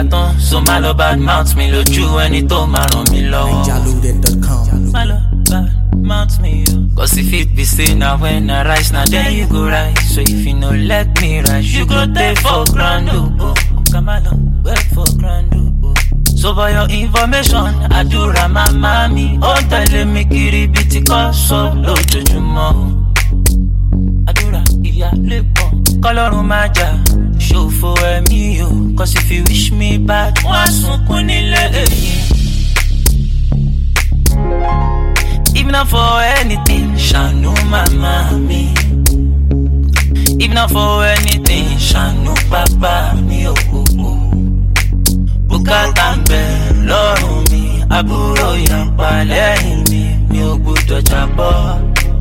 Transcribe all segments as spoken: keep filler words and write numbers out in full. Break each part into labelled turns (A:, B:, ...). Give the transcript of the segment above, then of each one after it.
A: tán, so má lọ bad mouth mi lójú ẹni tó máa ràn mí lọ́wọ́.
B: Ninjalude dot com.
A: Má lọ bad mouth me yo. Cause if it be say now when I rise, now then you go rise. So if you no let me rise, you go take for grand oh oh. Come along, wait for grand oh oh. So for your information, àdúrà mama mi, ó tẹ̀lé mi kiri bí ti kọ́ sọ lójoojúmọ́. Àdúrà ìyá lè pọ̀, kọ́lọ́run má jà, ṣòfò ẹ̀mí o. Cause if you wish me bad, wọ́n á sunkún nílé èyí. If not for anything, ṣàánú mama mi. If not for anything, ṣàánú papa mi o. Bùkátà ń bẹ lọ́rùn mi, àbúrò yàpá lẹ́yìn mi, mi ò gbọdọ̀ jábọ́.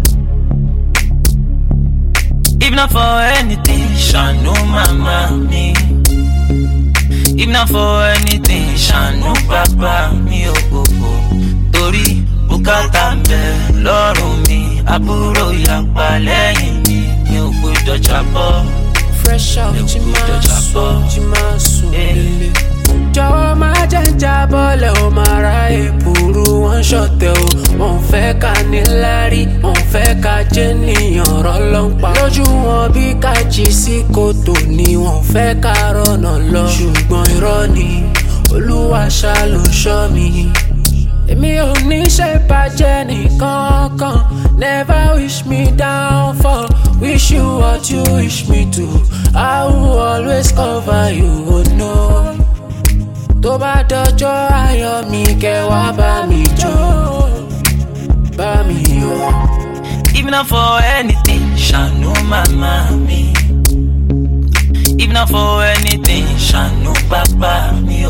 A: If not for anything, ṣàánú mama mi. If not for anything, ṣàánú papa mi o. Torí bùkátà ń bẹ lọ́rùn mi, àbúrò yàpá lẹ́yìn mi, mi ò gbọdọ̀ jábọ́.
C: Fresh out, Jimasu, Jimasu, lele. Jọ̀wọ́ má jẹ́ jábọ́lẹ̀ o, máa ra èbúrú wọn ṣọ̀tẹ̀ o. Wọ́n fẹ́ ká níláárí, wọ́n fẹ́ ká jẹ́ níyàn rọ́lọ́pàá. Lójú wọn bí ká jí sí kòtò ni wọ́n fẹ́ ká rọ̀nà lọ. Ṣùgbọ́n irọ́ ni Olúwa ṣá ló ṣọ́ mi. Èmi ò ní ṣe bàjẹ́ nìkankan. Never wish me down for. Wish you what you wish me to. I will always cover you, oh no. Tó bá dọjọ́ ayọ̀ mi kẹ́ wá bá mi jó, bá mi yọ̀.
A: If not for anything, ṣàánú mama mi. If not for anything, ṣàánú papa mi o.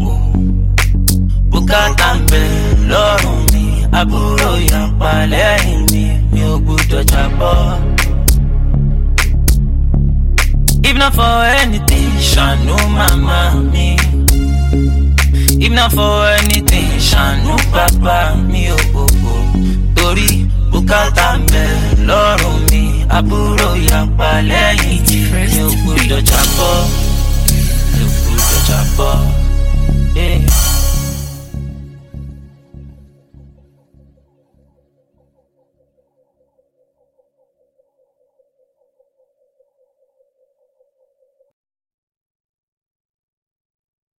A: Bùkátà ń bẹ lọ́rùn mi, àbúrò yàpá lẹ́yìn mi, mi ò gbọdọ̀ jábọ́. If not for anything, ṣàánú mama mi. If not for anything, ṣàánú papa mi o. Torí bùkátà ń bẹ lọ́rùn mi, àbúrò yàpá lẹ́yìn mi, mi ò gbọdọ̀ jábọ́, mi ò gbọdọ̀ jábọ́.